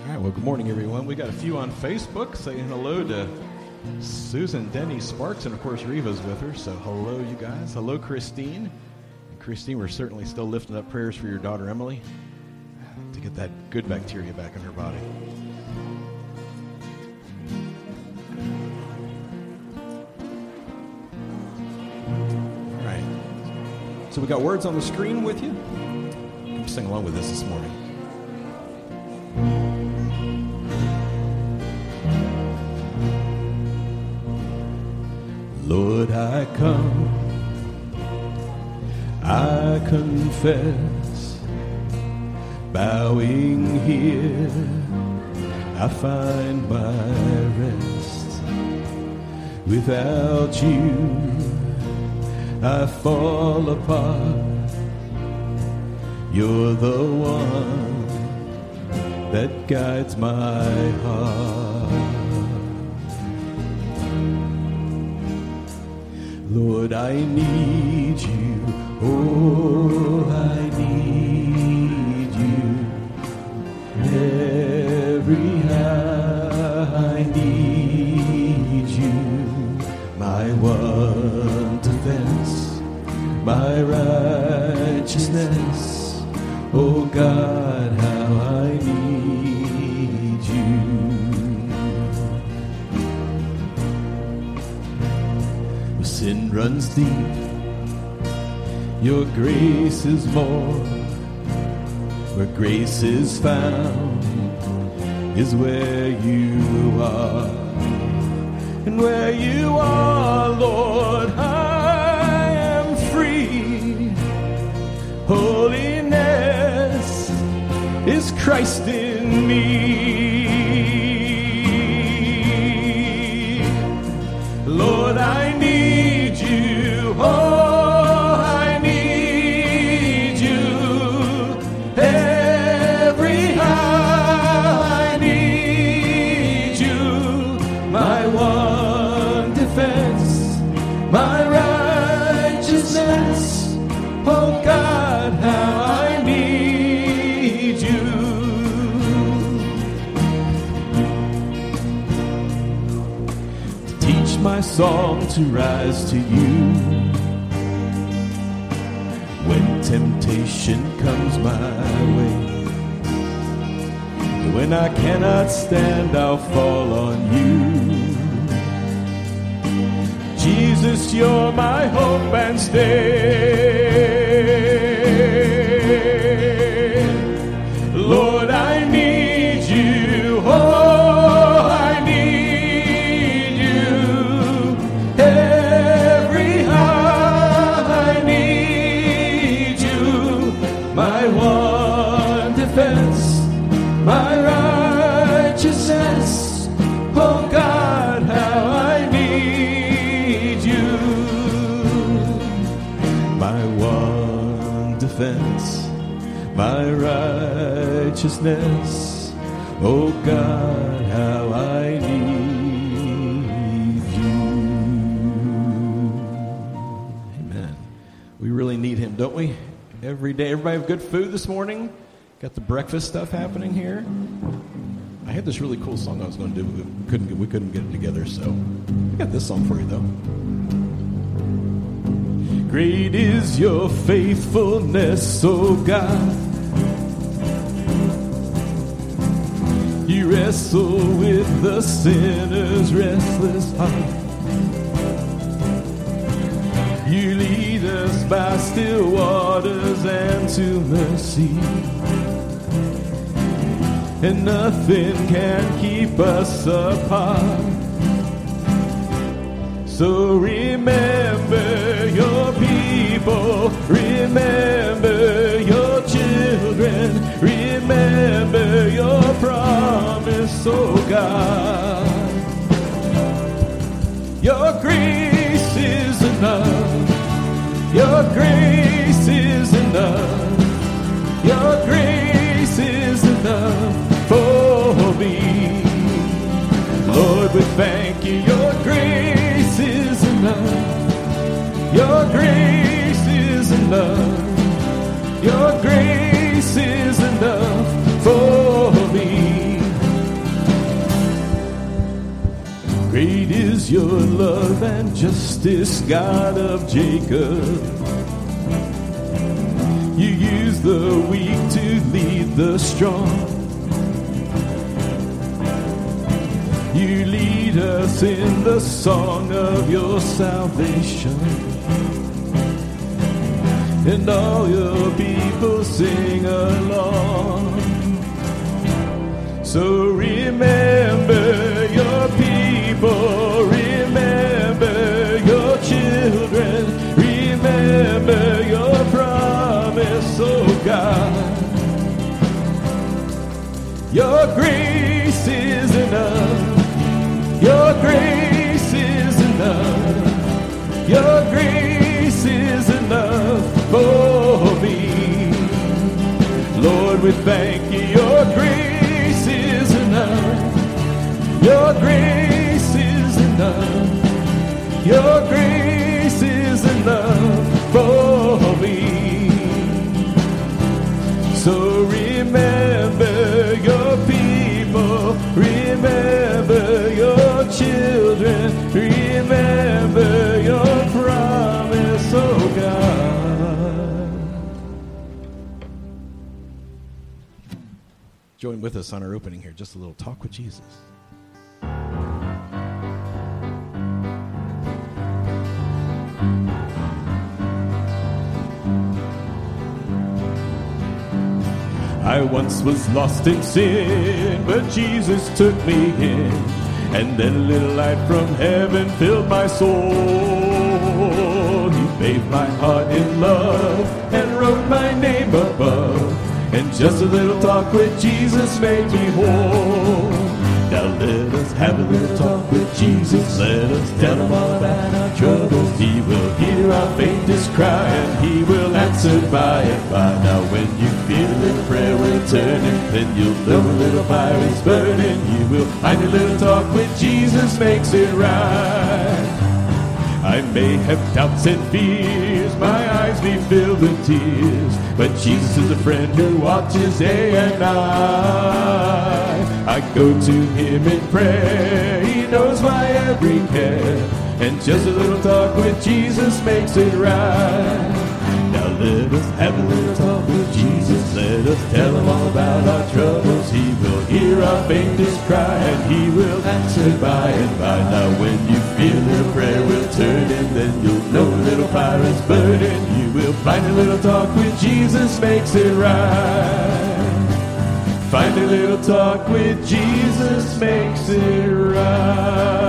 All right, well, good morning, everyone. We got a few on Facebook saying hello to Susan, Denny, Sparks, and, of course, Reva's with her. So hello, you guys. Hello, Christine. And Christine, we're certainly still lifting up prayers for your daughter, Emily, to get that good bacteria back in her body. All right. So we got words on the screen with you. You can sing along with this morning. Lord, I come, I confess, bowing here, I find my rest. Without you, I fall apart. You're the one that guides my heart. Lord, I need you, oh, I need you. Every hour I need you. My one defense, my righteousness. Oh God, how I need you. Sin runs deep, your grace is more. Where grace is found is where you are. And where you are, Lord, I am free. Holiness is Christ in me. Lord, I need you. Oh, I need you. Every hour I need you. My one defense, my righteousness. Oh God, how I need you. To teach my song to rise to you. When temptation comes my way, when I cannot stand, I'll fall on you. Jesus, you're my hope and stay. Lord, I need you. Oh, I need you. Every hour I need you. My one defense, my righteousness. Oh God, how I need you. My one defense, my righteousness. Oh God, how I need you. Amen. We really need him, don't we? Every day. Everybody have good food this morning? Got the breakfast stuff happening here. I had this really cool song I was going to do, but we couldn't get it together, so I got this song for you, though. Great is your faithfulness, O God. You wrestle with the sinner's restless heart. You lead us by still waters and to mercy. And nothing can keep us apart. So remember your people, remember your children, remember your promise, oh God. Your grace is enough, your grace is enough, your grace is enough for me. Lord, we thank you, your grace is enough. Your grace is enough. Your grace is enough for me. is your love and justice, God of Jacob. You use the weak to lead the strong. You lead us in the song of your salvation. And all your people sing along. So remember your people, remember your children, remember your promise, oh God. Your grace is enough. Your grace is enough. Your grace is enough for me. Lord, we thank you. Your grace is enough. Your grace is enough. Your grace is enough for me. So remember your people, remember your children, remember your promise, oh God. Join with us on our opening here, just a little talk with Jesus. I once was lost in sin, but Jesus took me in. And then a little light from heaven filled my soul. He bathed my heart in love and wrote my name above. And just a little talk with Jesus made me whole. Now let us have a little talk with Jesus. Let us tell him all about our troubles. He will hear our faintest cry, and he will answer by and by. Now when you feel a little prayer returning, then you'll know a little fire is burning. You will find a little talk with Jesus makes it right. I may have doubts and fears, my eyes may fill with tears, but Jesus is a friend who watches day and night. I go to him in prayer, he knows my every care, and just a little talk with Jesus makes it right. Now let us have a little talk with Jesus, let us tell him all about our troubles. He will hear our faintest cry, and he will answer by and by. Now when you feel your prayer will turn in, then you'll know a little fire is burning. You will find a little talk with Jesus makes it right. Find a little talk with Jesus makes it right.